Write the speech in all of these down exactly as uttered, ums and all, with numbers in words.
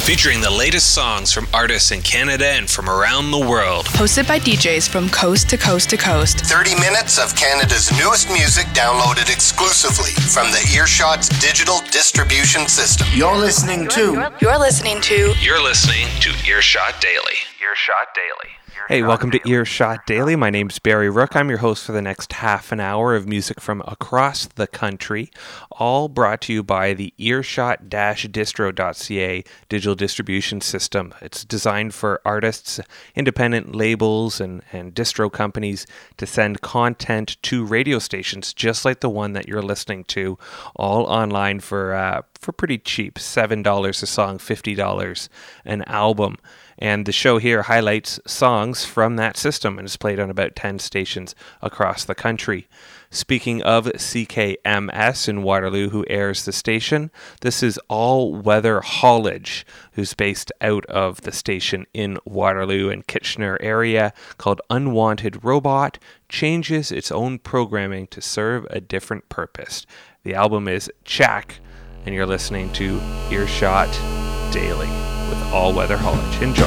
featuring the latest songs from artists in Canada and from around the world. Hosted by D Js from coast to coast to coast. thirty minutes of Canada's newest music downloaded exclusively from the Earshot's digital distribution system. You're listening to... You're listening to... You're listening to Earshot Daily. Earshot Daily. Hey, welcome to Earshot Daily. My name's Barry Rook. I'm your host for the next half an hour of music from across the country, all brought to you by the earshot dash distro dot c a digital distribution system. It's designed for artists, independent labels, and, and distro companies to send content to radio stations, just like the one that you're listening to, all online for uh, for pretty cheap, seven dollars a song, fifty dollars an album. And the show here highlights songs from that system and is played on about ten stations across the country. Speaking of C K M S in Waterloo, who airs the station, this is All Weather Haulage, who's based out of the station in Waterloo and Kitchener area, called Unwanted Robot, changes its own programming to serve a different purpose. The album is Chack, and you're listening to Earshot Daily with All Weather Haulage. Enjoy.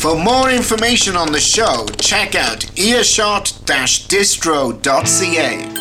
For more information on the show, check out earshot dash distro dot c a.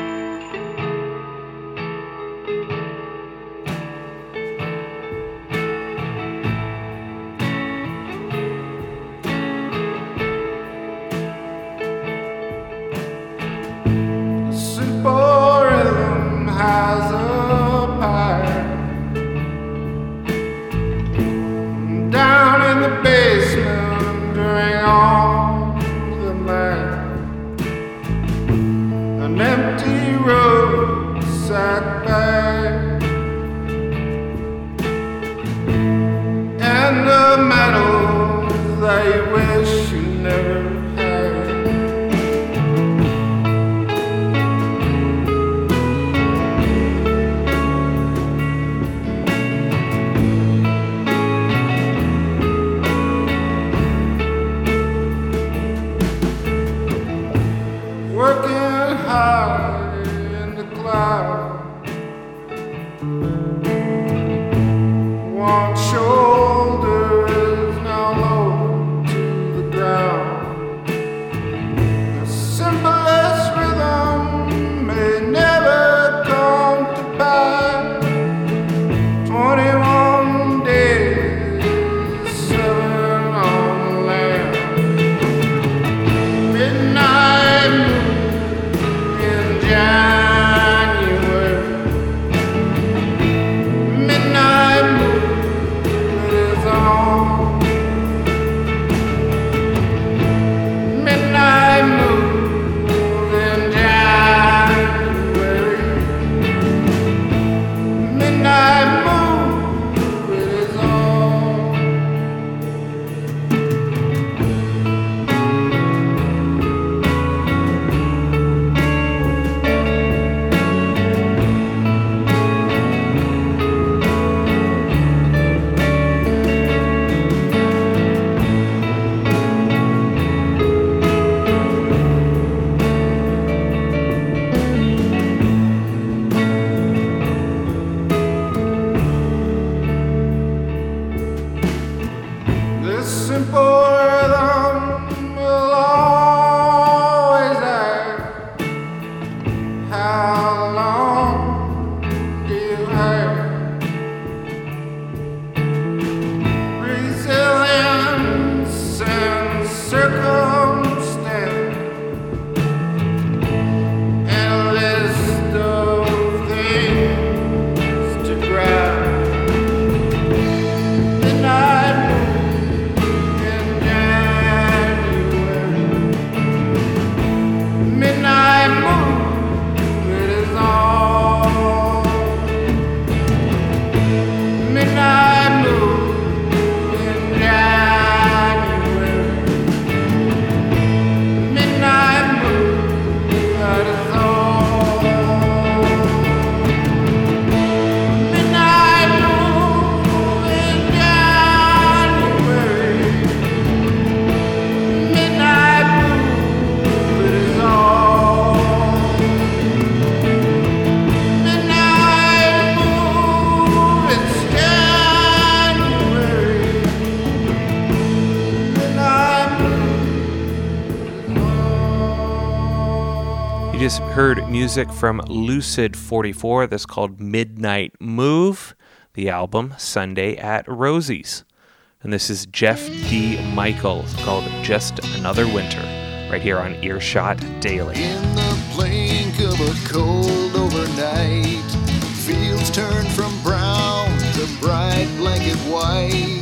just heard music from Lucid forty-four that's called Midnight Move, the album Sunday at Rosie's. And this is Jeff D. Michael called Just Another Winter, right here on Earshot Daily. In the blink of a cold overnight, fields turn from brown to bright blanket white.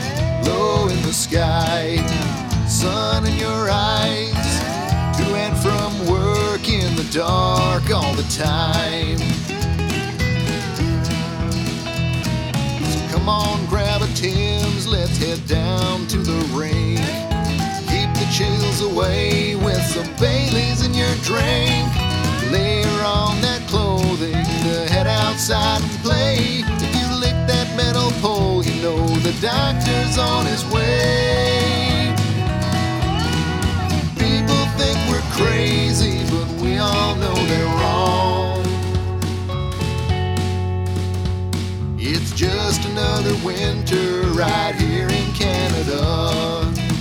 Low in the sky, sun in your eyes, to and from work in the dark all the time. So come on, grab a Tim's, let's head down to the rink. Keep the chills away with some Baileys in your drink. Layer on that clothing to head outside and play. If you lick that metal pole, you know the doctor's on his way. People think we're crazy, but we all know they're wrong. It's just another winter right here in Canada.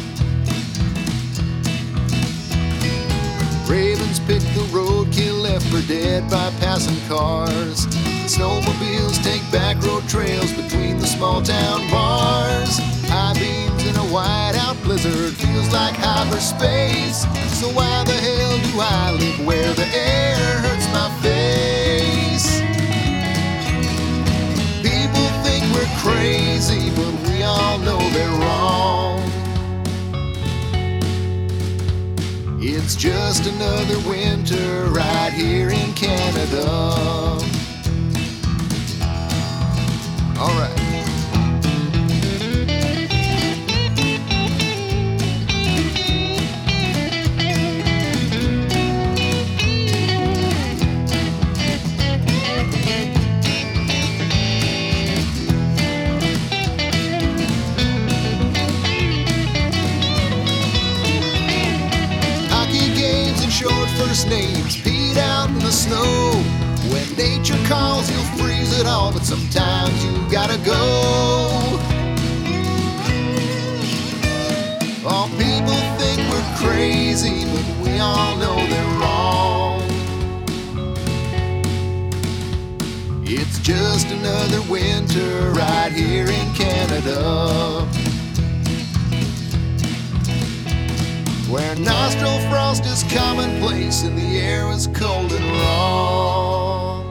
Ones pick the roadkill left for dead by passing cars. Snowmobiles take back road trails between the small town bars. High beams in a whiteout blizzard feels like hyperspace. So why the hell do I live where the air hurts my face? People think we're crazy, but we all know they're wrong. It's just another winter right here in Canada. All right. Short first names, peed out in the snow. When nature calls, you'll freeze it all, but sometimes you gotta go. All people think we're crazy, but we all know they're wrong. It's just another winter right here in Canada, where nostril frost is commonplace and the air is cold and raw.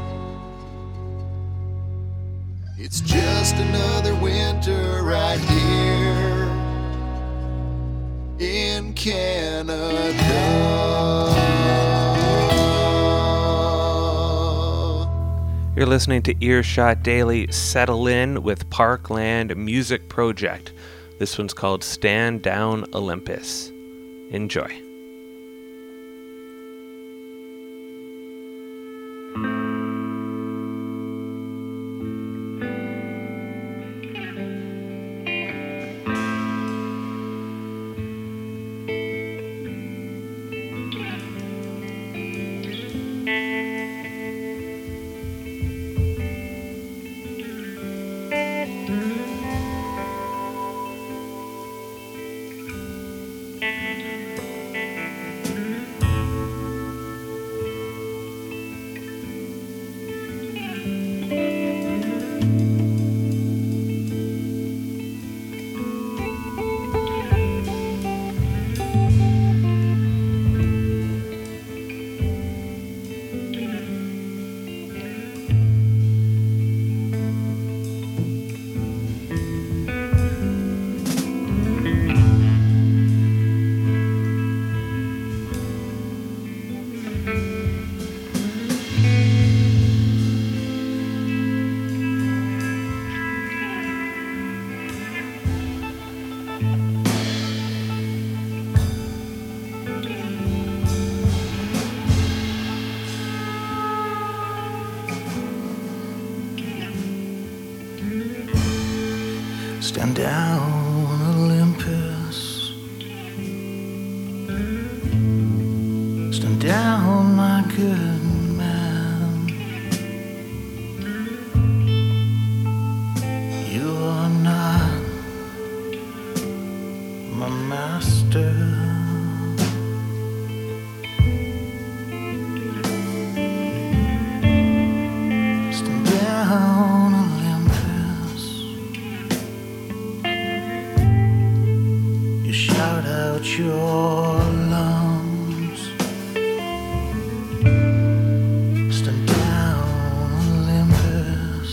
It's just another winter right here in Canada. You're listening to Earshot Daily. Settle in with Parkland Music Project. This one's called Stand Down Olympus. Enjoy. Stand down, Olympus. Stand down, my good man. You are not my master. Stand down, Olympus. You shout out your lungs. Stand down, Olympus.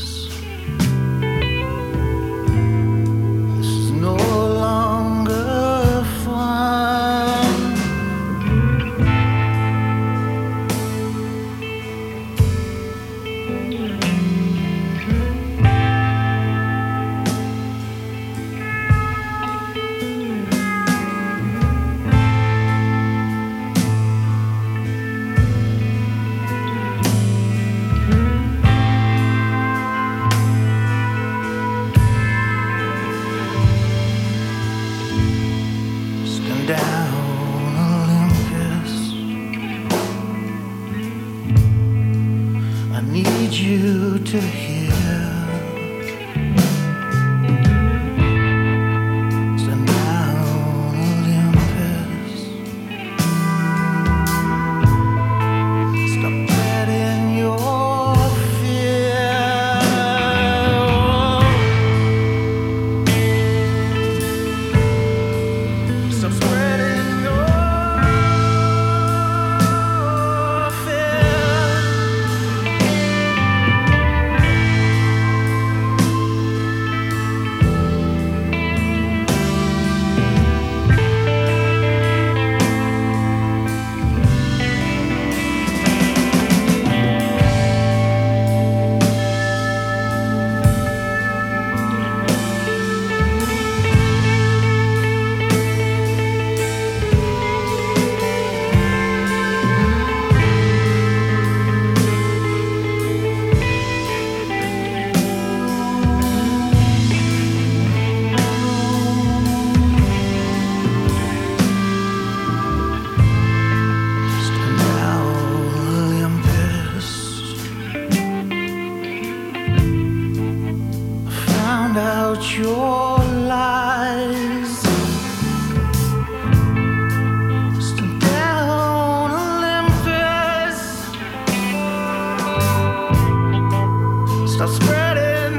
This is no longer fun. out your lies. Stand down Olympus. Start spreading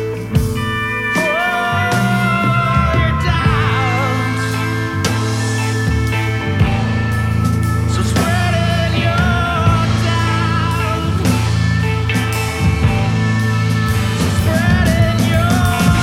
all your doubts. So spreading your doubts. Spreading your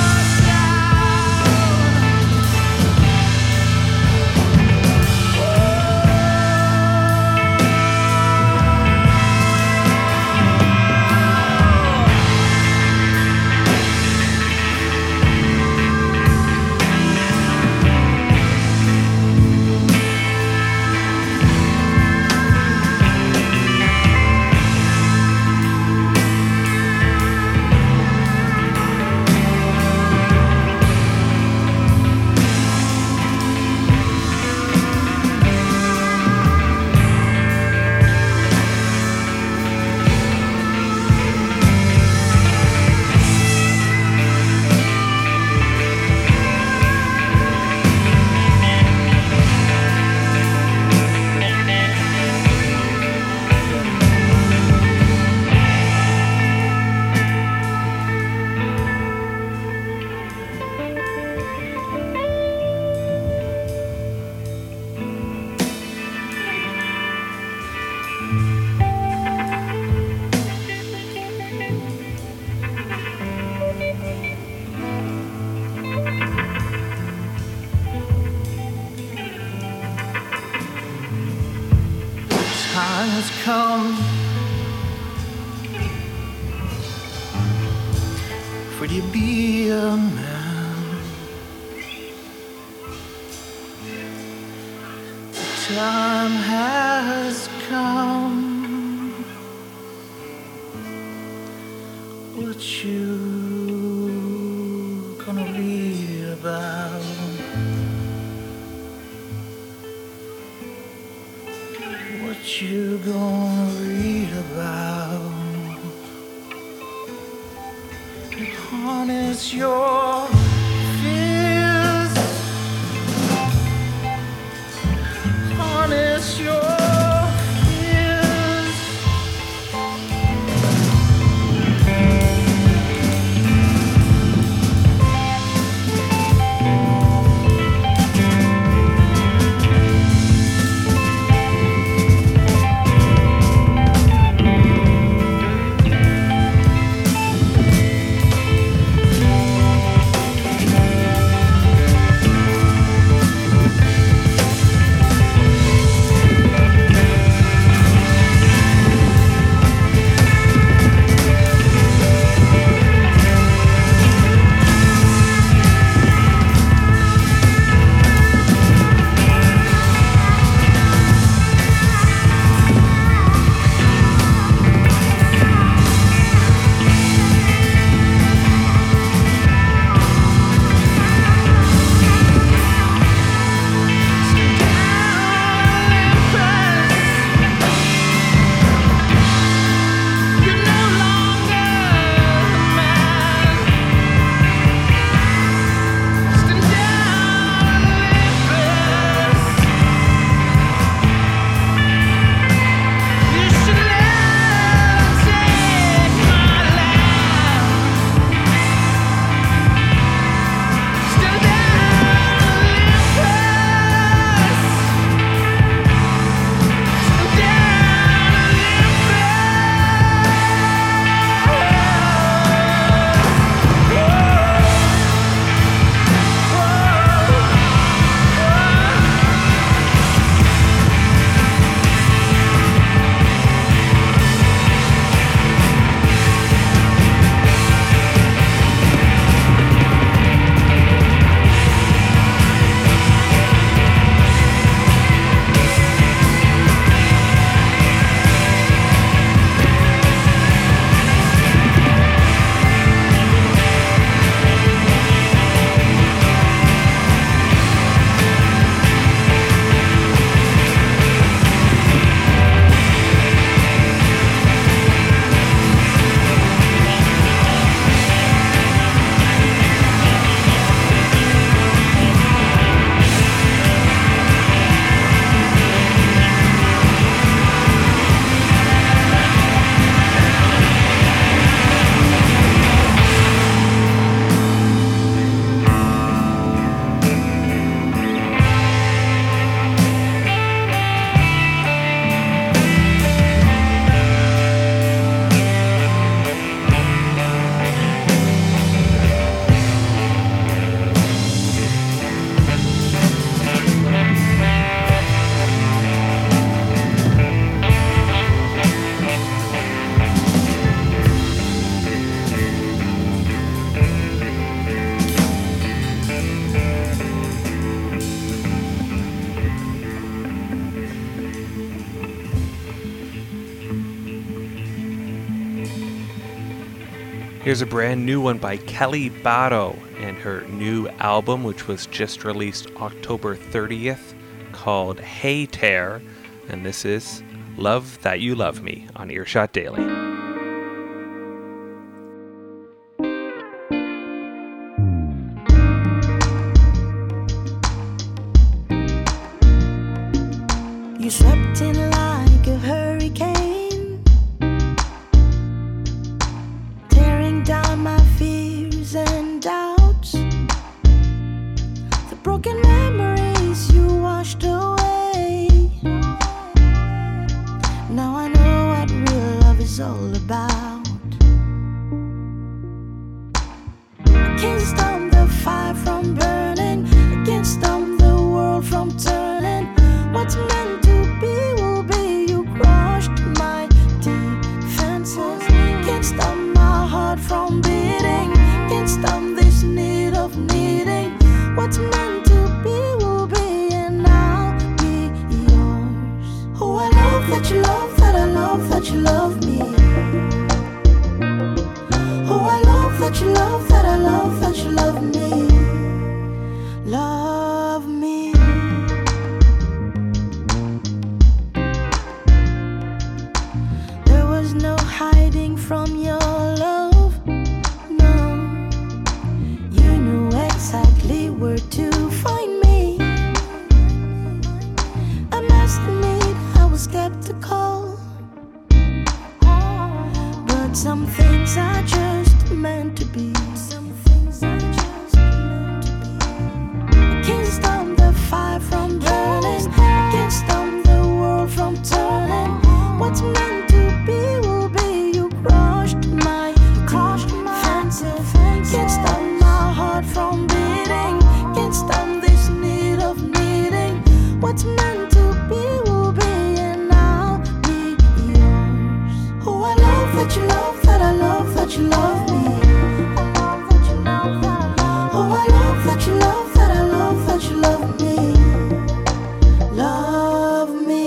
time has come for you to be a man. The time has come. What you gonna read about? What you gonna read about? Harness your fears. Harness your fears. Here's a brand new one by Kelly Bado and her new album, which was just released October thirtieth, called Hey Tear, and this is Love That You Love Me on Earshot Daily. You swept in like a hurricane, tearing down my fears and doubts. The broken memories you washed away. Now I know what real love is all about. I can't stop the fire from burning, I can't stop the world from turning. What's meant to be will be. You crushed my defenses. Can't stop my heart from beating. Can't stop this need of needing. What's meant to be will be, and I'll be yours. Oh, I love that you love, that I love that you love me. Oh, I love that you love, that I love that you love me. Love me. No hiding from your love, no. You knew exactly where to find me. I must admit I was skeptical, but some things are just meant to be. Some things are just meant to be. I can't stop the fire from burning, I can't stop the world from turning. What's meant to be will be. You crushed my, you crushed my fences. Can't stop my heart from beating. Can't stop this need of needing. What's meant to be will be, and I'll be yours. Oh, I love that you love, that I love that you love me. I love that you love, that I love. Oh, I love that you love, that I love that you love me. Love me.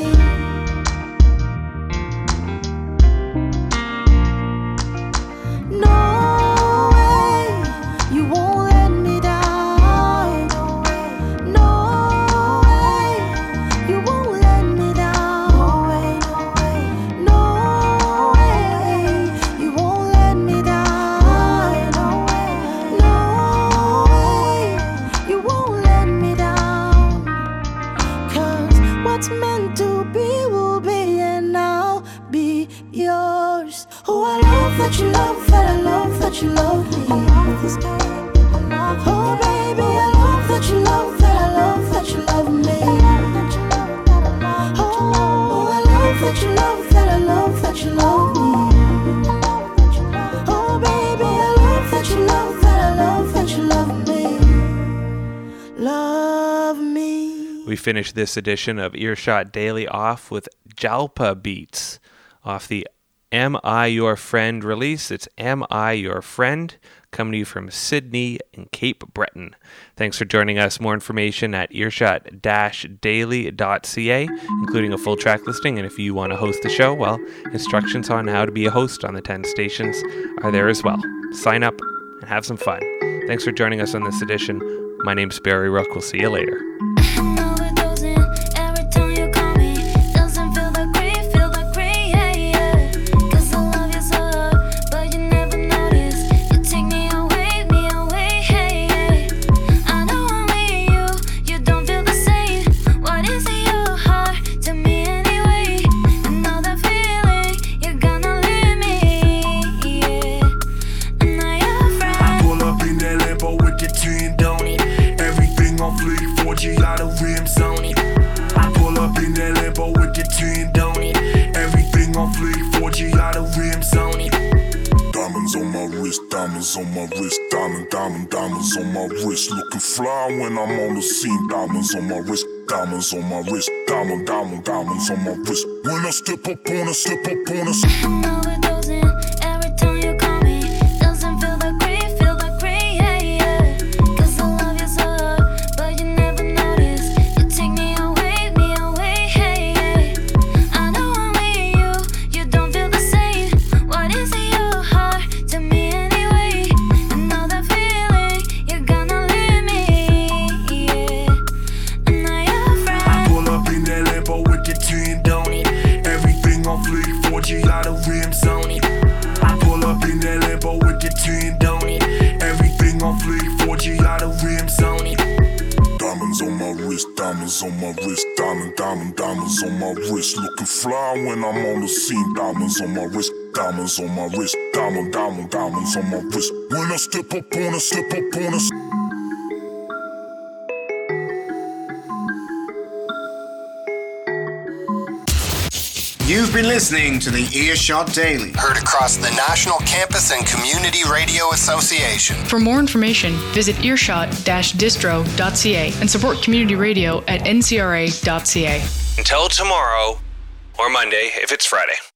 You love me. I love this game. I love oh baby, I love that you love, that I love that you love me. I love that you love, that I love. Oh, I love that you love, that I love that you love me. I love that you love. Oh baby, I love that you love, that I love that you love me. Love me. We finished this edition of Earshot Daily off with Jalpa Beats off the Am I Your Friend release. It's Am I Your Friend, coming to you from Sydney and Cape Breton. Thanks for joining us. More information at earshot dash daily dot c a, including a full track listing. And if you want to host the show, well, instructions on how to be a host on the ten stations are there as well. Sign up and have some fun. Thanks for joining us on this edition. My name's Barry Rook. We'll see you later. Diamonds on my wrist, diamond, diamond, diamonds on my wrist. Looking fly when I'm on the scene. Diamonds on my wrist, diamonds on my wrist, diamond, diamond, diamonds on my wrist. When I step up on a, step up on a. I know it doesn't. Every time you call me, doesn't feel that great, feel that great, yeah, yeah. 'Cause I love you so, but you never notice. You take me away, me away, hey, hey. I know I'm with you, you don't feel the same. What is in your heart to me anyway? nicotine, don't it? Everything on fleek, four G out of rims on it. Diamonds on my wrist, diamonds on my wrist, diamond, diamond, diamonds on my wrist. Looking fly when I'm on the scene, diamonds on my wrist, diamonds on my wrist, diamond, diamond, diamonds on my wrist. When I step up on a, step up on a. You've been listening to the Earshot Daily. Heard across the National Campus and Community Radio Association. For more information, visit earshot dash distro dot c a and support community radio at n c r a dot c a. Until tomorrow, or Monday if it's Friday.